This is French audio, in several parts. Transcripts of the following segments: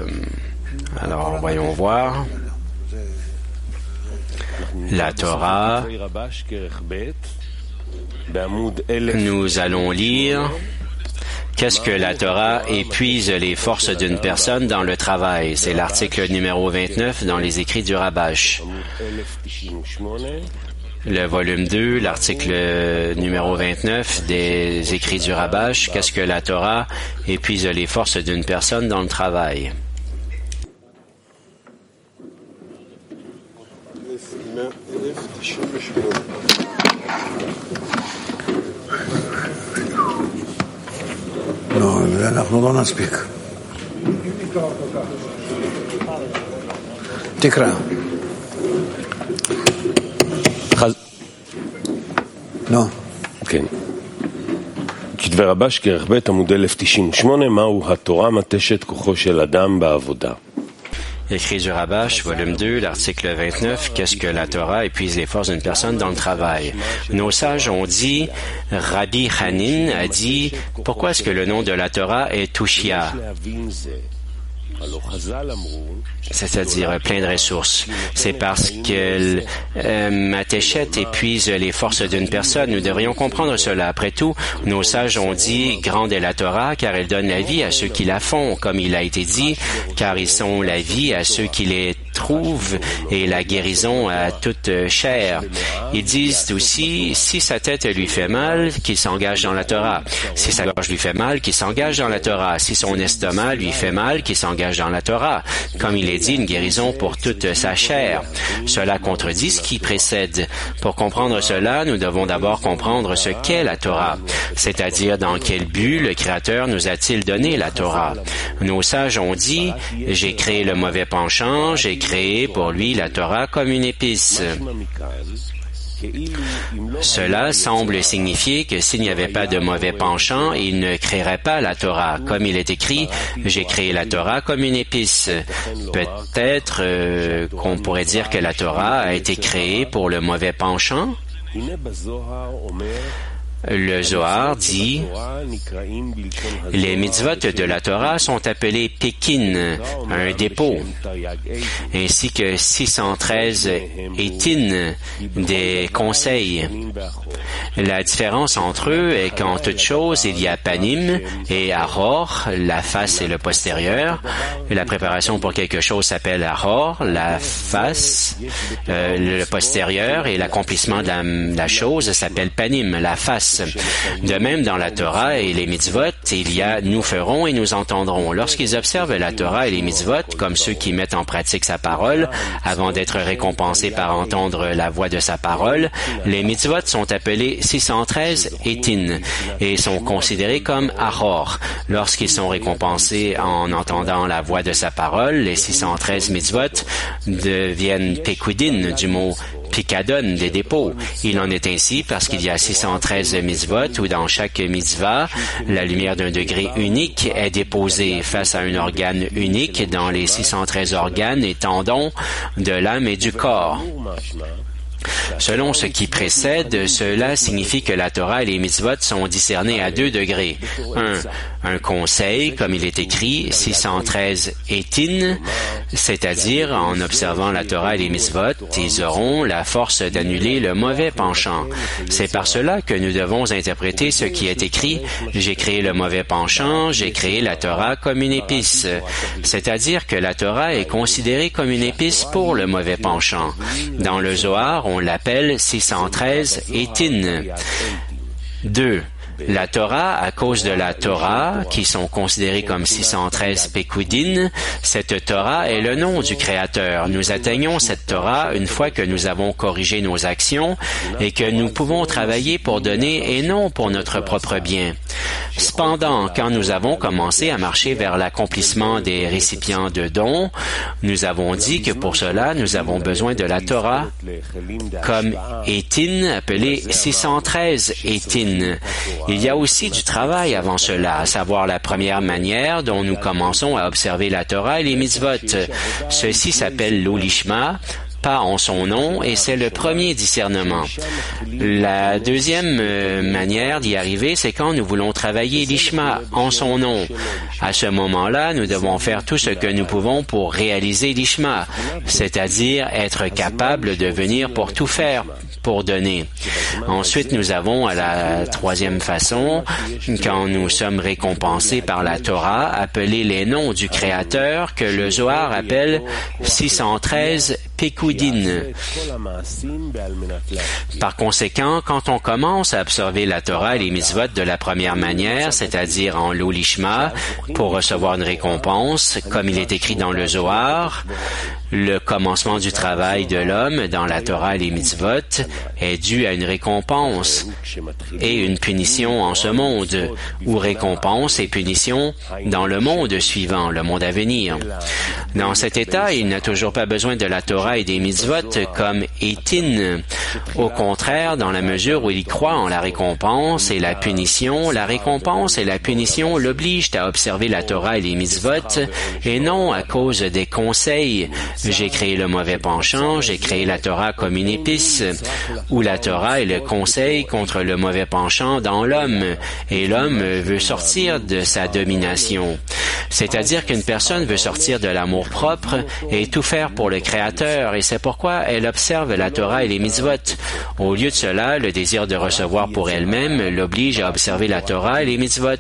Alors, voyons voir. La Torah, nous allons lire qu'est-ce que la Torah épuise les forces d'une personne dans le travail. C'est l'article numéro 29 dans les écrits du Rabash. Le volume 2, l'article numéro 29 des écrits du Rabash. Qu'est-ce que la Torah épuise les forces d'une personne dans le travail? לא, אנחנו לא נספיק. תקרא. נו. כן. כתבי רבש, כרך ב' עמוד 1098, מהו התורה מתשת כוחו של אדם בעבודה. Écrit du Rabash, volume 2, l'article 29, qu'est-ce que la Torah épuise les forces d'une personne dans le travail. Nos sages ont dit, Rabbi Hanin a dit, pourquoi est-ce que le nom de la Torah est Tushia? C'est-à-dire plein de ressources. C'est parce que Mateshet épuise les forces d'une personne. Nous devrions comprendre cela. Après tout, nos sages ont dit, grande est la Torah, car elle donne la vie à ceux qui la font, comme il a été dit, car ils sont la vie à ceux qui les trouvent et la guérison à toute chair. Ils disent aussi, si sa tête lui fait mal, qu'il s'engage dans la Torah. Si sa gorge lui fait mal, qu'il s'engage dans la Torah. Si son estomac lui fait mal, qu'il s'engage dans la Torah. Comme il est dit, une guérison pour toute sa chair. Cela contredit ce qui précède. Pour comprendre cela, nous devons d'abord comprendre ce qu'est la Torah, c'est-à-dire dans quel but le Créateur nous a-t-il donné la Torah. Nos sages ont dit, j'ai créé le mauvais penchant, j'ai créé pour lui la Torah comme une épice. Cela semble signifier que s'il n'y avait pas de mauvais penchant, il ne créerait pas la Torah. Comme il est écrit, j'ai créé la Torah comme une épice. Peut-être qu'on pourrait dire que la Torah a été créée pour le mauvais penchant. Le Zohar dit, les mitzvot de la Torah sont appelés Pekin, un dépôt, ainsi que 613 Etin, des conseils. La différence entre eux est qu'en toute chose, il y a Panim et Ahor, la face et le postérieur. La préparation pour quelque chose s'appelle Ahor, la face, le postérieur, et l'accomplissement de la chose s'appelle Panim, la face. De même, dans la Torah et les mitzvot, il y a « nous ferons et nous entendrons ». Lorsqu'ils observent la Torah et les mitzvot, comme ceux qui mettent en pratique sa parole, avant d'être récompensés par entendre la voix de sa parole, les mitzvot sont appelés 613 Etin et sont considérés comme Ahor. Lorsqu'ils sont récompensés en entendant la voix de sa parole, les 613 mitzvot deviennent Pekudin, du mot Pikadon, des dépôts. Il en est ainsi parce qu'il y a 613 mitzvot où dans chaque mitzvah, la lumière d'un degré unique est déposée face à un organe unique dans les 613 organes et tendons de l'âme et du corps. Selon ce qui précède, cela signifie que la Torah et les mitzvot sont discernés à 2 degrés. Un conseil, comme il est écrit, 613 Etin, c'est-à-dire en observant la Torah et les mitzvot, ils auront la force d'annuler le mauvais penchant. C'est par cela que nous devons interpréter ce qui est écrit, j'ai créé le mauvais penchant, j'ai créé la Torah comme une épice. C'est-à-dire que la Torah est considérée comme une épice pour le mauvais penchant. Dans le Zohar, on l'appelle 613 Etin. 2. La Torah, à cause de la Torah, qui sont considérés comme 613 Pekudin, cette Torah est le nom du Créateur. Nous atteignons cette Torah une fois que nous avons corrigé nos actions et que nous pouvons travailler pour donner et non pour notre propre bien. Cependant, quand nous avons commencé à marcher vers l'accomplissement des récipients de dons, nous avons dit que pour cela, nous avons besoin de la Torah comme Etin, appelé 613 Etin. Il y a aussi du travail avant cela, à savoir la première manière dont nous commençons à observer la Torah et les mitzvot. Ceci s'appelle l'olishma, pas en son nom, et c'est le premier discernement. La deuxième manière d'y arriver, c'est quand nous voulons travailler l'Ishma en son nom. À ce moment-là, nous devons faire tout ce que nous pouvons pour réaliser l'Ishma, c'est-à-dire être capable de venir pour tout faire, pour donner. Ensuite, nous avons à la troisième façon, quand nous sommes récompensés par la Torah, appeler les noms du Créateur que le Zohar appelle 613 Pekudin. Par conséquent, quand on commence à observer la Torah et les mitzvot de la première manière, c'est-à-dire en l'olishma, pour recevoir une récompense, comme il est écrit dans le Zohar, le commencement du travail de l'homme dans la Torah et les mitzvot est dû à une récompense et une punition en ce monde, ou récompense et punition dans le monde suivant, le monde à venir. Dans cet état, il n'a toujours pas besoin de la Torah et des mitzvot comme Eitin. Au contraire, dans la mesure où il croit en la récompense et la punition, la récompense et la punition l'obligent à observer la Torah et les mitzvot, et non à cause des conseils. J'ai créé le mauvais penchant, j'ai créé la Torah comme une épice, où la Torah est le conseil contre le mauvais penchant dans l'homme, et l'homme veut sortir de sa domination. C'est-à-dire qu'une personne veut sortir de l'amour-propre et tout faire pour le Créateur, et c'est pourquoi elle observe la Torah et les mitzvot. Au lieu de cela, le désir de recevoir pour elle-même l'oblige à observer la Torah et les mitzvot.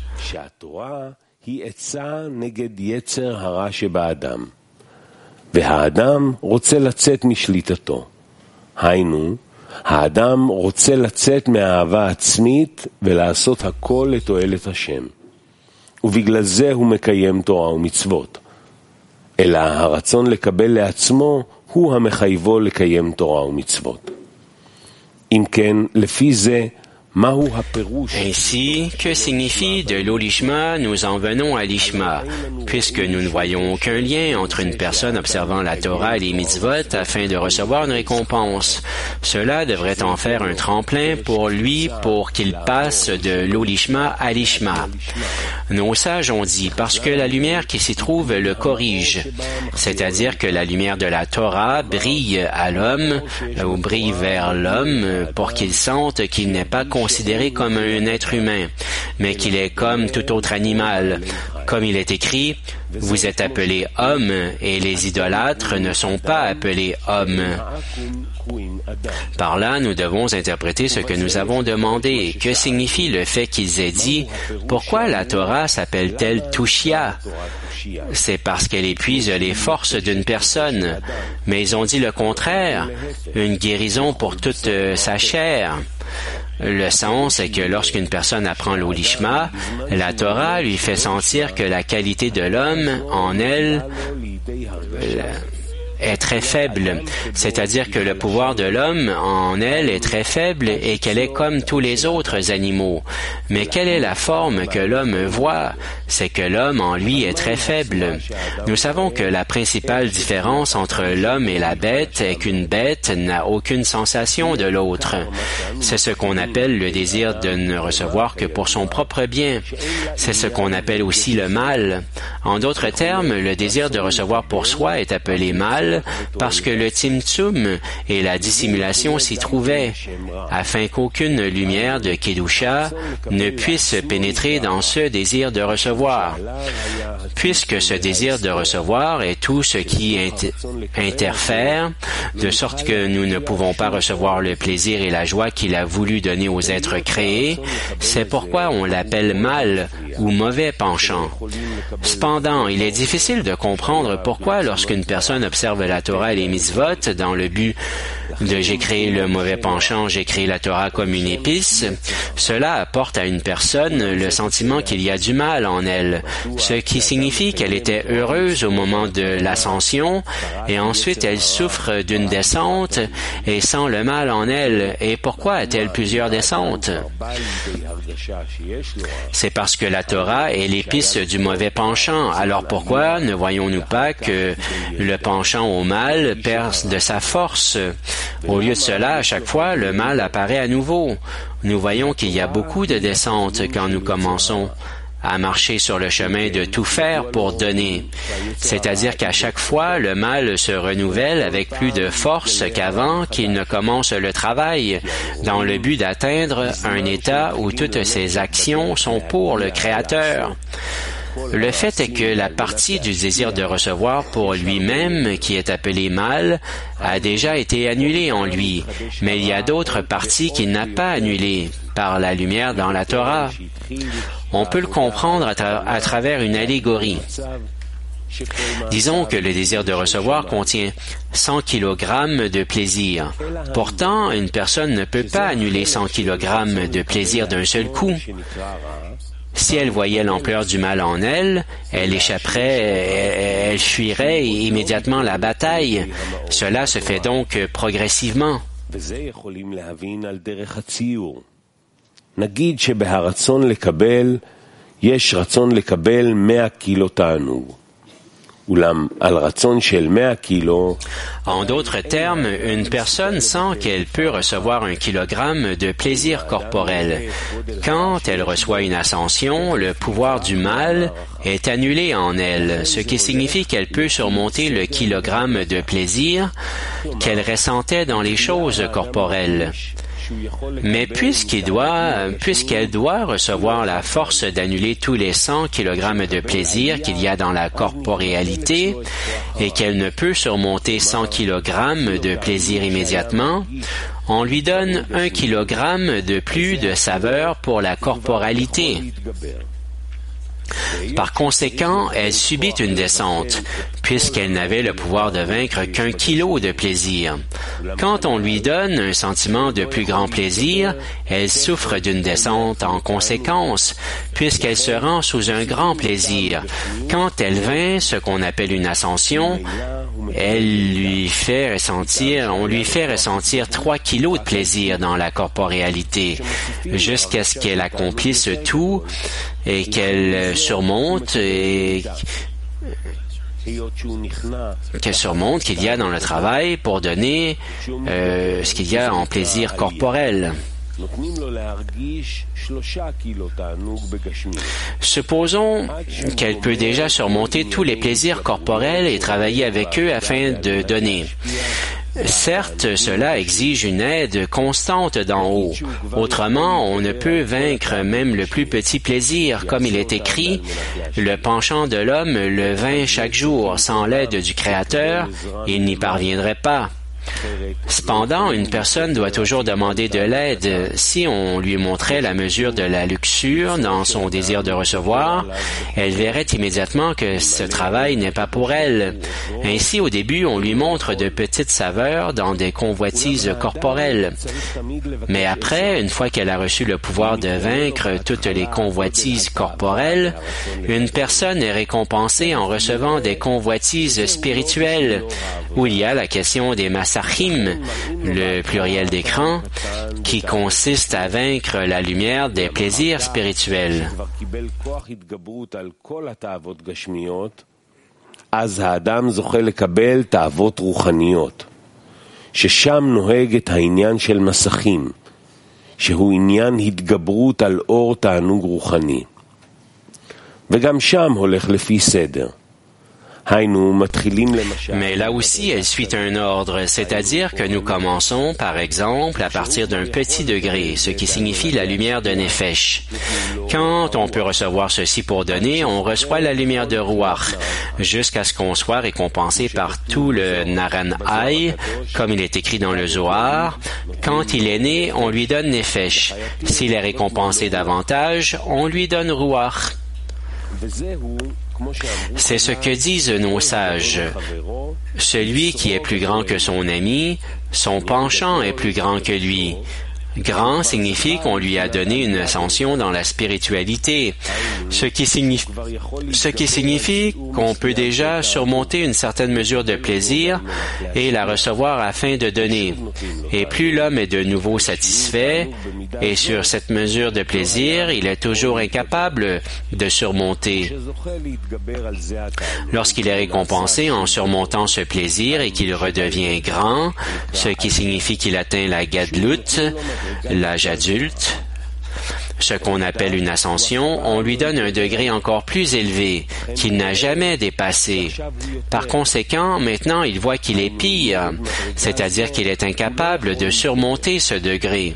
והאדם רוצה לצאת משליטתו. היינו, האדם רוצה לצאת מהאהבה העצמית ולעשות הכל לתועלת השם. ובגלל זה הוא מקיים תורה ומצוות. אלא הרצון לקבל לעצמו הוא המחייבו לקיים תורה ומצוות. אם כן, לפי זה, Ainsi, que signifie de l'olishma, nous en venons à l'ishma, puisque nous ne voyons aucun lien entre une personne observant la Torah et les mitzvot afin de recevoir une récompense. Cela devrait en faire un tremplin pour lui pour qu'il passe de l'olishma à l'ishma. Nos sages ont dit, parce que la lumière qui s'y trouve le corrige, c'est-à-dire que la lumière de la Torah brille à l'homme, ou brille vers l'homme, pour qu'il sente qu'il n'est pas considéré comme un être humain, mais qu'il est comme tout autre animal. Comme il est écrit, vous êtes appelés hommes et les idolâtres ne sont pas appelés hommes. Par là, nous devons interpréter ce que nous avons demandé. Que signifie le fait qu'ils aient dit « Pourquoi la Torah s'appelle-t-elle Tushia ?» C'est parce qu'elle épuise les forces d'une personne. Mais ils ont dit le contraire, une guérison pour toute sa chair. Le sens est que lorsqu'une personne apprend l'olishma, la Torah lui fait sentir que la qualité de l'homme en elle est très faible, c'est-à-dire que le pouvoir de l'homme en elle est très faible et qu'elle est comme tous les autres animaux. Mais quelle est la forme que l'homme voit? C'est que l'homme en lui est très faible. Nous savons que la principale différence entre l'homme et la bête est qu'une bête n'a aucune sensation de l'autre. C'est ce qu'on appelle le désir de ne recevoir que pour son propre bien. C'est ce qu'on appelle aussi le mal. En d'autres termes, le désir de recevoir pour soi est appelé mal parce que le timtsum et la dissimulation s'y trouvaient, afin qu'aucune lumière de Kedusha ne puisse pénétrer dans ce désir de recevoir. Puisque ce désir de recevoir est tout ce qui interfère, de sorte que nous ne pouvons pas recevoir le plaisir et la joie qu'il a voulu donner aux êtres créés, c'est pourquoi on l'appelle mal ou mauvais penchant. Cependant, il est difficile de comprendre pourquoi lorsqu'une personne observe la Torah et les mitzvot dans le but de j'ai créé le mauvais penchant, j'ai créé la Torah comme une épice, cela apporte à une personne le sentiment qu'il y a du mal en elle, ce qui signifie qu'elle était heureuse au moment de l'ascension et ensuite elle souffre d'une descente et sent le mal en elle. Et pourquoi a-t-elle plusieurs descentes? C'est parce que la Torah est l'épice du mauvais penchant. Alors pourquoi ne voyons-nous pas que le penchant au mal perd de sa force? Au lieu de cela, à chaque fois, le mal apparaît à nouveau. Nous voyons qu'il y a beaucoup de descentes quand nous commençons. à marcher sur le chemin de tout faire pour donner. C'est-à-dire qu'à chaque fois, le mal se renouvelle avec plus de force qu'avant qu'il ne commence le travail, dans le but d'atteindre un état où toutes ses actions sont pour le Créateur. Le fait est que la partie du désir de recevoir pour lui-même, qui est appelée mal, a déjà été annulée en lui, mais il y a d'autres parties qu'il n'a pas annulées par la lumière dans la Torah. On peut le comprendre à travers une allégorie. Disons que le désir de recevoir contient 100 kg de plaisir. Pourtant, une personne ne peut pas annuler 100 kg de plaisir d'un seul coup. Si elle voyait l'ampleur du mal en elle, elle échapperait, elle fuirait immédiatement la bataille. Cela se fait donc progressivement. נגיד שבהרצון לקבל, יש רצון לקבל 100 קילו תענוג. אולם על רצון של 100 קילו... En d'autres termes, une personne sent qu'elle peut recevoir 1 kilogramme de plaisir corporel. Quand elle reçoit une ascension, le pouvoir du mal est annulé en elle, ce qui signifie qu'elle peut surmonter le kilogramme de plaisir qu'elle ressentait dans les choses corporelles. Mais puisqu'elle doit recevoir la force d'annuler tous les 100 kg de plaisir qu'il y a dans la corporéalité et qu'elle ne peut surmonter 100 kg de plaisir immédiatement, on lui donne 1 kg de plus de saveur pour la corporalité. Par conséquent, elle subit une descente, puisqu'elle n'avait le pouvoir de vaincre qu'1 kilo de plaisir. Quand on lui donne un sentiment de plus grand plaisir, elle souffre d'une descente en conséquence, puisqu'elle se rend sous un grand plaisir. Quand elle vainc ce qu'on appelle une ascension, on lui fait ressentir 3 kilos de plaisir dans la corporéalité, jusqu'à ce qu'elle accomplisse tout et qu'elle surmonte qu'il y a dans le travail pour donner ce qu'il y a en plaisir corporel. Supposons qu'elle peut déjà surmonter tous les plaisirs corporels et travailler avec eux afin de donner. Certes, cela exige une aide constante d'en haut. Autrement, on ne peut vaincre même le plus petit plaisir. Comme il est écrit, le penchant de l'homme le vainc chaque jour. Sans l'aide du Créateur, il n'y parviendrait pas. Cependant, une personne doit toujours demander de l'aide. Si on lui montrait la mesure de la luxure dans son désir de recevoir, elle verrait immédiatement que ce travail n'est pas pour elle. Ainsi, au début, on lui montre de petites saveurs dans des convoitises corporelles. Mais après, une fois qu'elle a reçu le pouvoir de vaincre toutes les convoitises corporelles, une personne est récompensée en recevant des convoitises spirituelles, où il y a la question des Masachim, le pluriel d'écran, qui consiste à vaincre la lumière des plaisirs spirituels. אז האדם זוכה לקבל תאוות רוחניות, ששם נוהג את העניין של מסכים, שהוא עניין התגברות על אור תענוג רוחני. וגם שם הולך לפי סדר. Mais là aussi, elle suit un ordre, c'est-à-dire que nous commençons, par exemple, à partir d'un petit degré, ce qui signifie la lumière de Nefesh. Quand on peut recevoir ceci pour donner, on reçoit la lumière de Ruach, jusqu'à ce qu'on soit récompensé par tout le Naran-Hay, comme il est écrit dans le Zohar. Quand il est né, on lui donne Nefesh. S'il est récompensé davantage, on lui donne Ruach. C'est ce que disent nos sages. Celui qui est plus grand que son ami, son penchant est plus grand que lui. Grand signifie qu'on lui a donné une ascension dans la spiritualité, ce qui signifie qu'on peut déjà surmonter une certaine mesure de plaisir et la recevoir afin de donner. Et plus l'homme est de nouveau satisfait, et sur cette mesure de plaisir, il est toujours incapable de surmonter. Lorsqu'il est récompensé en surmontant ce plaisir et qu'il redevient grand, ce qui signifie qu'il atteint la gadlut, l'âge adulte, ce qu'on appelle une ascension, on lui donne un degré encore plus élevé, qu'il n'a jamais dépassé. Par conséquent, maintenant, il voit qu'il est pire, c'est-à-dire qu'il est incapable de surmonter ce degré.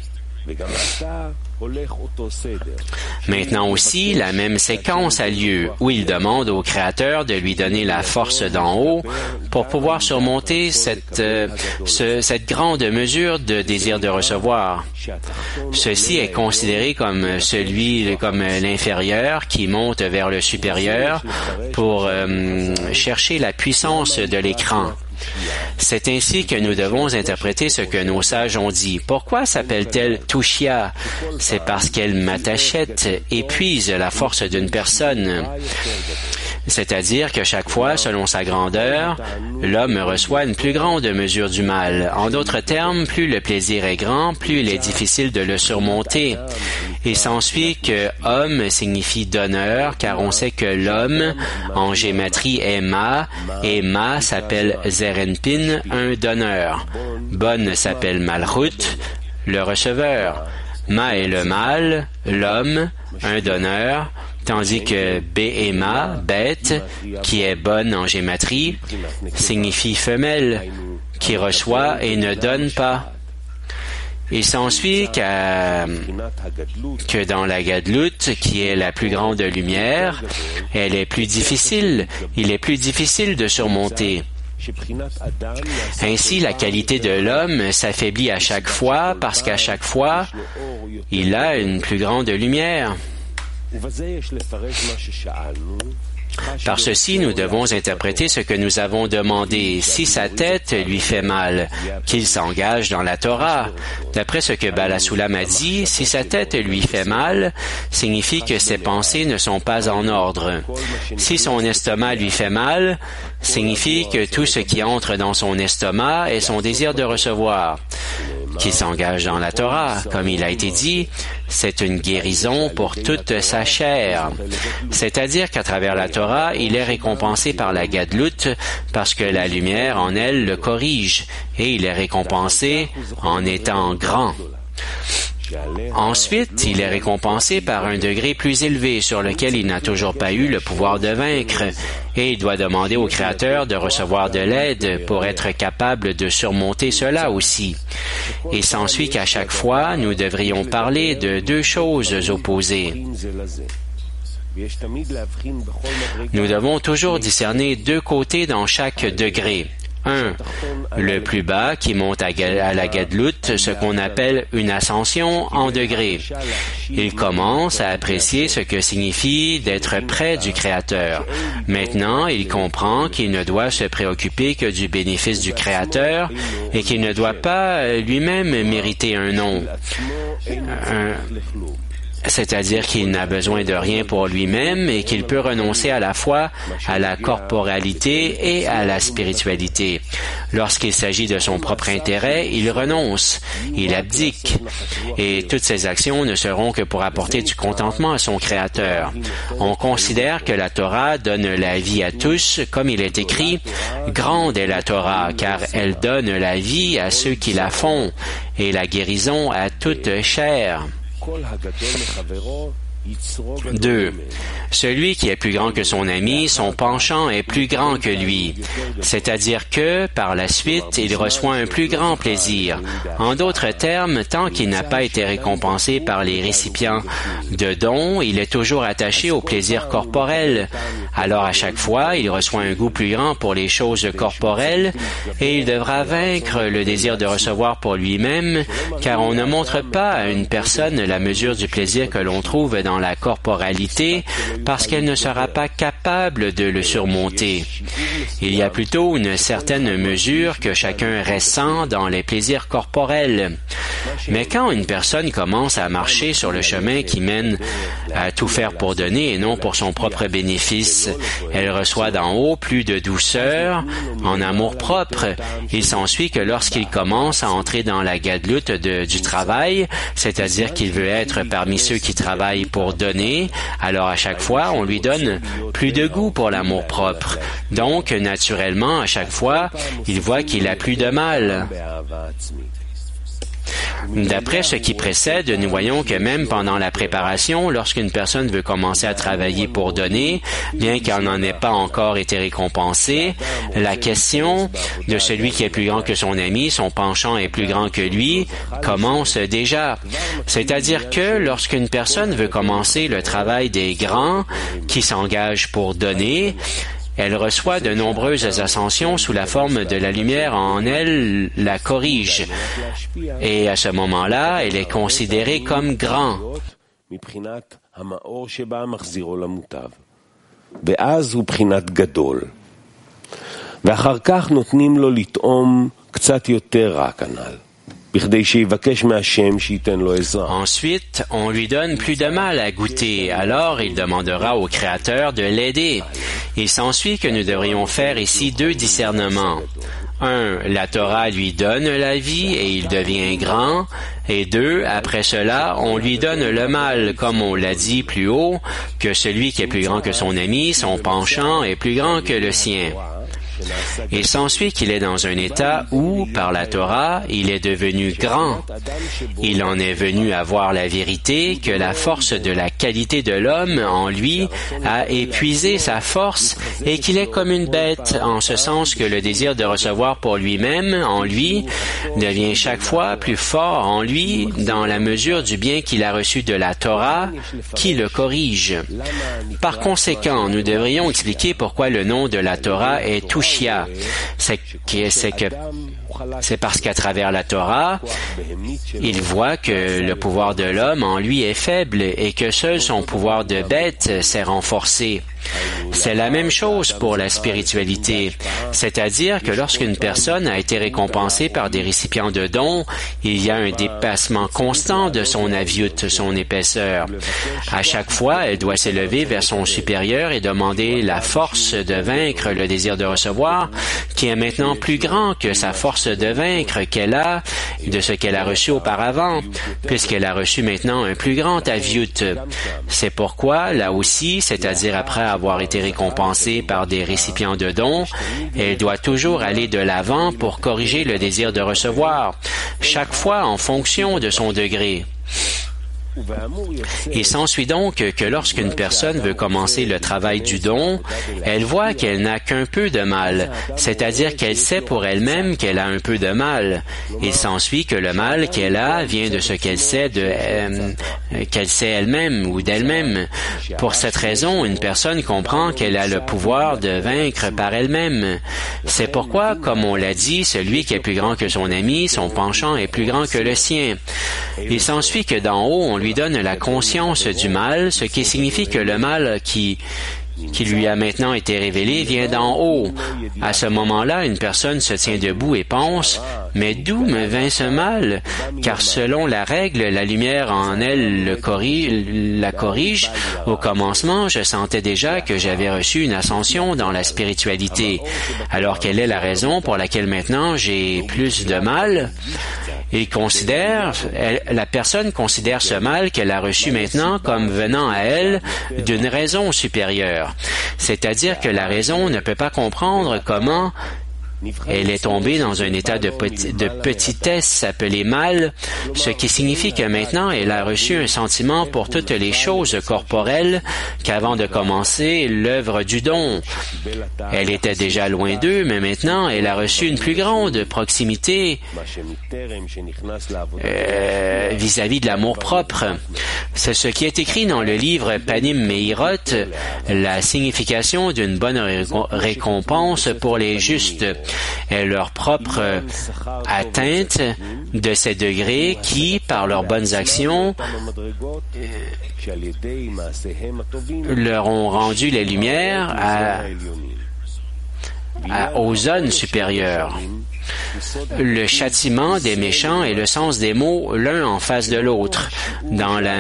Maintenant aussi, la même séquence a lieu, où il demande au Créateur de lui donner la force d'en haut pour pouvoir surmonter cette grande mesure de désir de recevoir. Ceci est considéré comme l'inférieur qui monte vers le supérieur pour chercher la puissance de l'écran. C'est ainsi que nous devons interpréter ce que nos sages ont dit. Pourquoi s'appelle-t-elle Tushya? C'est parce qu'elle matachette, épuise la force d'une personne. C'est-à-dire que chaque fois, selon sa grandeur, l'homme reçoit une plus grande mesure du mal. En d'autres termes, plus le plaisir est grand, plus il est difficile de le surmonter. Il s'ensuit que homme signifie donneur, car on sait que l'homme, en gématrie, est ma, et ma s'appelle Zerenpin, un donneur. Bon s'appelle Malchut, le receveur. Ma est le mâle, l'homme, un donneur, tandis que Behema, bête, qui est bonne en gématrie, signifie femelle, qui reçoit et ne donne pas. Il s'ensuit que dans la Gadlut, qui est la plus grande lumière, elle est plus difficile, il est plus difficile de surmonter. Ainsi, la qualité de l'homme s'affaiblit à chaque fois parce qu'à chaque fois, il a une plus grande lumière. Par ceci, nous devons interpréter ce que nous avons demandé. Si sa tête lui fait mal, qu'il s'engage dans la Torah. D'après ce que Baal HaSulam a dit, si sa tête lui fait mal, signifie que ses pensées ne sont pas en ordre. Si son estomac lui fait mal, signifie que tout ce qui entre dans son estomac est son désir de recevoir. Qu'il s'engage dans la Torah, comme il a été dit, c'est une guérison pour toute sa chair. C'est-à-dire qu'à travers la Torah, il est récompensé par la Gadlut parce que la lumière en elle le corrige, et il est récompensé en étant grand. Ensuite, il est récompensé par un degré plus élevé sur lequel il n'a toujours pas eu le pouvoir de vaincre, et il doit demander au Créateur de recevoir de l'aide pour être capable de surmonter cela aussi. Et s'ensuit qu'à chaque fois, nous devrions parler de deux choses opposées. Nous devons toujours discerner deux côtés dans chaque degré. 1. Le plus bas qui monte à la Gadlut, ce qu'on appelle une ascension en degrés. Il commence à apprécier ce que signifie d'être près du Créateur. Maintenant, il comprend qu'il ne doit se préoccuper que du bénéfice du Créateur et qu'il ne doit pas lui-même mériter un nom. C'est-à-dire qu'il n'a besoin de rien pour lui-même et qu'il peut renoncer à la fois à la corporalité et à la spiritualité. Lorsqu'il s'agit de son propre intérêt, il renonce, il abdique, et toutes ses actions ne seront que pour apporter du contentement à son Créateur. On considère que la Torah donne la vie à tous, comme il est écrit, « Grande est la Torah, car elle donne la vie à ceux qui la font, et la guérison à toute chair. » 2. Celui qui est plus grand que son ami, son penchant est plus grand que lui. C'est-à-dire que, par la suite, il reçoit un plus grand plaisir. En d'autres termes, tant qu'il n'a pas été récompensé par les récipients de dons, il est toujours attaché au plaisir corporel. Alors, à chaque fois, il reçoit un goût plus grand pour les choses corporelles et il devra vaincre le désir de recevoir pour lui-même, car on ne montre pas à une personne la mesure du plaisir que l'on trouve dans la corporalité parce qu'elle ne sera pas capable de le surmonter. Il y a plutôt une certaine mesure que chacun ressent dans les plaisirs corporels. Mais quand une personne commence à marcher sur le chemin qui mène à tout faire pour donner et non pour son propre bénéfice, elle reçoit d'en haut plus de douceur, en amour-propre. Il s'ensuit que lorsqu'il commence à entrer dans la gadlut du travail, c'est-à-dire qu'il veut être parmi ceux qui travaillent pour donner, alors à chaque fois, on lui donne plus de goût pour l'amour-propre. Donc, naturellement, à chaque fois, il voit qu'il a plus de mal. D'après ce qui précède, nous voyons que même pendant la préparation, lorsqu'une personne veut commencer à travailler pour donner, bien qu'elle n'en ait pas encore été récompensée, la question de celui qui est plus grand que son ami, son penchant est plus grand que lui, commence déjà. C'est-à-dire que lorsqu'une personne veut commencer le travail des grands qui s'engagent pour donner, elle reçoit de nombreuses ascensions sous la forme de la lumière en elle, la corrige. Et à ce moment-là, elle est considérée comme grand. Ensuite, on lui donne plus de mal à goûter, alors il demandera au Créateur de l'aider. Il s'ensuit que nous devrions faire ici 2 discernements. 1. La Torah lui donne la vie et il devient grand. Et 2. Après cela, on lui donne le mal, comme on l'a dit plus haut, que celui qui est plus grand que son ami, son penchant est plus grand que le sien. Il s'ensuit qu'il est dans un état où, par la Torah, il est devenu grand. Il en est venu à voir la vérité, que la force de la qualité de l'homme en lui a épuisé sa force et qu'il est comme une bête, en ce sens que le désir de recevoir pour lui-même, en lui, devient chaque fois plus fort en lui dans la mesure du bien qu'il a reçu de la Torah, qui le corrige. Par conséquent, nous devrions expliquer pourquoi le nom de la Torah est Tushia. C'est parce qu'à travers la Torah, il voit que le pouvoir de l'homme en lui est faible et que seul son pouvoir de bête s'est renforcé. C'est la même chose pour la spiritualité, c'est-à-dire que lorsqu'une personne a été récompensée par des récipients de dons, il y a un dépassement constant de son avyut, son épaisseur. À chaque fois, elle doit s'élever vers son supérieur et demander la force de vaincre le désir de recevoir, qui est maintenant plus grand que sa force de vaincre qu'elle a de ce qu'elle a reçu auparavant, puisqu'elle a reçu maintenant un plus grand avyut. C'est pourquoi, là aussi, c'est-à-dire après avoir été récompensée par des récipients de dons, elle doit toujours aller de l'avant pour corriger le désir de recevoir, chaque fois en fonction de son degré. Il s'ensuit donc que lorsqu'une personne veut commencer le travail du don, elle voit qu'elle n'a qu'un peu de mal, c'est-à-dire qu'elle sait pour elle-même qu'elle a un peu de mal. Il s'ensuit que le mal qu'elle a vient de ce qu'elle sait qu'elle sait elle-même ou d'elle-même. Pour cette raison, une personne comprend qu'elle a le pouvoir de vaincre par elle-même. C'est pourquoi, comme on l'a dit, celui qui est plus grand que son ami, son penchant est plus grand que le sien. Il s'ensuit que d'en haut, on lui donne la conscience du mal, ce qui signifie que le mal qui lui a maintenant été révélé vient d'en haut. À ce moment-là, une personne se tient debout et pense « Mais d'où me vint ce mal? Car selon la règle, la lumière en elle la corrige. Au commencement, je sentais déjà que j'avais reçu une ascension dans la spiritualité. Alors quelle est la raison pour laquelle maintenant j'ai plus de mal? » La personne considère ce mal qu'elle a reçu maintenant comme venant à elle d'une raison supérieure. C'est-à-dire que la raison ne peut pas comprendre comment elle est tombée dans un état de petitesse appelé mal, ce qui signifie que maintenant elle a reçu un sentiment pour toutes les choses corporelles qu'avant de commencer l'œuvre du don. Elle était déjà loin d'eux, mais maintenant elle a reçu une plus grande proximité vis-à-vis de l'amour-propre. C'est ce qui est écrit dans le livre Panim Meirot, la signification d'une bonne récompense pour les justes est leur propre atteinte de ces degrés qui, par leurs bonnes actions, leur ont rendu les lumières aux zones supérieures. Le châtiment des méchants est le sens des mots l'un en face de l'autre. Dans la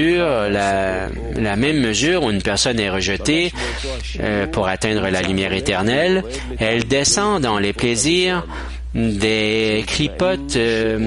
même mesure où une personne est rejetée pour atteindre la lumière éternelle, elle descend dans les plaisirs des clipotes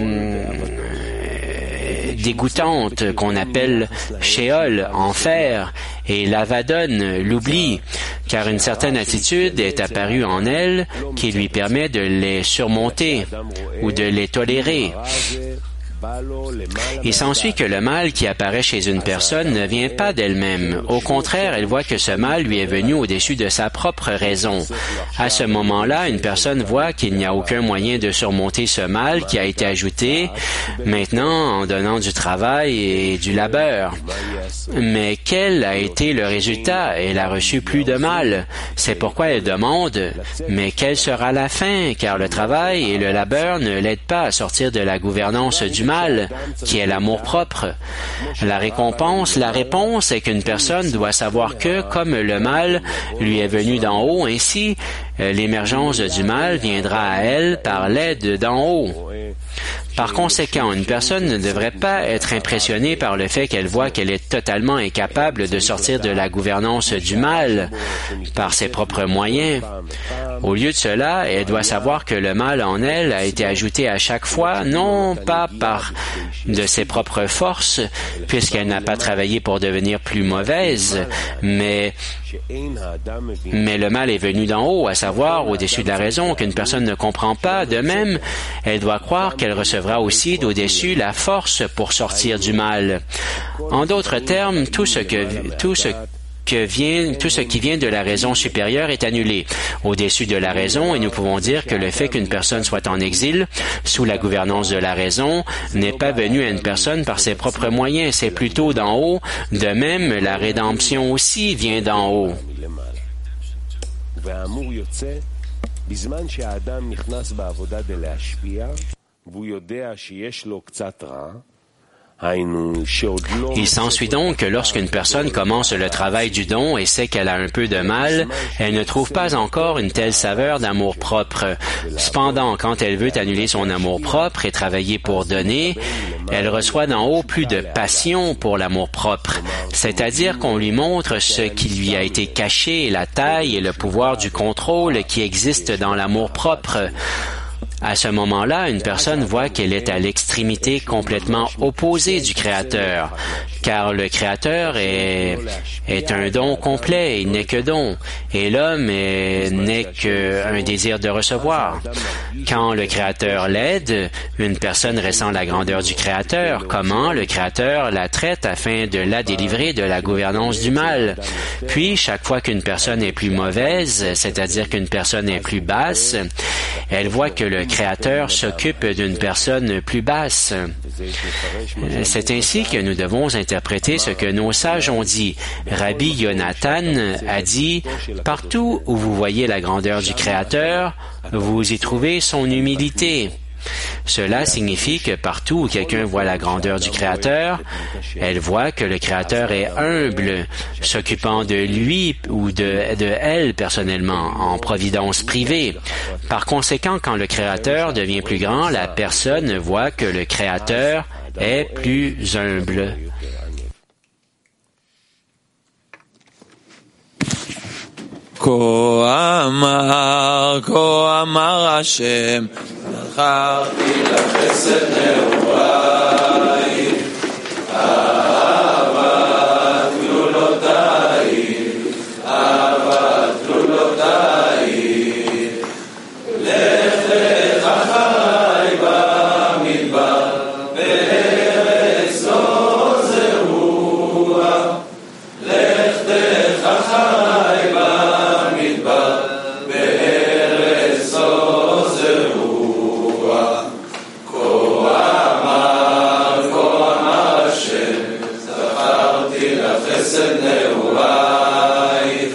dégoûtante qu'on appelle Sheol, enfer, et l'Avadon, l'oubli, car une certaine attitude est apparue en elle qui lui permet de les surmonter ou de les tolérer. Il s'ensuit que le mal qui apparaît chez une personne ne vient pas d'elle-même. Au contraire, elle voit que ce mal lui est venu au-dessus de sa propre raison. À ce moment-là, une personne voit qu'il n'y a aucun moyen de surmonter ce mal qui a été ajouté maintenant en donnant du travail et du labeur. Mais quel a été le résultat? Elle a reçu plus de mal. C'est pourquoi elle demande, mais quelle sera la fin? Car le travail et le labeur ne l'aident pas à sortir de la gouvernance du mal, qui est l'amour-propre. La réponse est qu'une personne doit savoir que, comme le mal lui est venu d'en haut, ainsi, l'émergence du mal viendra à elle par l'aide d'en haut. Par conséquent, une personne ne devrait pas être impressionnée par le fait qu'elle voit qu'elle est totalement incapable de sortir de la gouvernance du mal par ses propres moyens. Au lieu de cela, elle doit savoir que le mal en elle a été ajouté à chaque fois, non pas par de ses propres forces, puisqu'elle n'a pas travaillé pour devenir plus mauvaise, mais le mal est venu d'en haut, à savoir au-dessus de la raison qu'une personne ne comprend pas. De même, elle doit croire qu'elle recevra aussi d'au-dessus la force pour sortir du mal. En d'autres termes, tout ce qui vient de la raison supérieure est annulé au-dessus de la raison, et nous pouvons dire que le fait qu'une personne soit en exil sous la gouvernance de la raison n'est pas venu à une personne par ses propres moyens, c'est plutôt d'en haut. De même, la rédemption aussi vient d'en haut. Il s'ensuit donc que lorsqu'une personne commence le travail du don et sait qu'elle a un peu de mal, elle ne trouve pas encore une telle saveur d'amour-propre. Cependant, quand elle veut annuler son amour-propre et travailler pour donner, elle reçoit d'en haut plus de passion pour l'amour-propre, c'est-à-dire qu'on lui montre ce qui lui a été caché, la taille et le pouvoir du contrôle qui existe dans l'amour-propre. À ce moment-là, une personne voit qu'elle est à l'extrémité complètement opposée du Créateur, car le Créateur est un don complet, il n'est que don, et l'homme n'est qu'un désir de recevoir. Quand le Créateur l'aide, une personne ressent la grandeur du Créateur, comment le Créateur la traite afin de la délivrer de la gouvernance du mal. Puis, chaque fois qu'une personne est plus mauvaise, c'est-à-dire qu'une personne est plus basse, elle voit que le Créateur s'occupe d'une personne plus basse. C'est ainsi que nous devons interpréter ce que nos sages ont dit. Rabbi Yonatan a dit « Partout où vous voyez la grandeur du Créateur, vous y trouvez son humilité. » Cela signifie que partout où quelqu'un voit la grandeur du Créateur, elle voit que le Créateur est humble, s'occupant de lui ou de elle personnellement, en providence privée. Par conséquent, quand le Créateur devient plus grand, la personne voit que le Créateur est plus humble. כה אמר השם, זכרתי לך חסד נעורייך, אהבת גלולותייך, אהבת גלולותייך. לך לך אחריי במדבר, בארץ לא זרוע. לך לך אחריי במדבר, בארץ לא זרוע. כה אמר השם, זכרתי לך חסד נעורייך,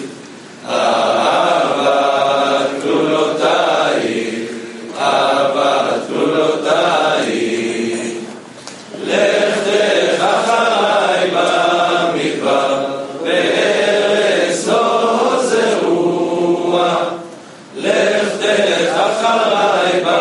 אהבת גלולותייך, אהבת גלולותייך. לך לך אחריי במדבר, בארץ לא זרוע. לך לך אחריי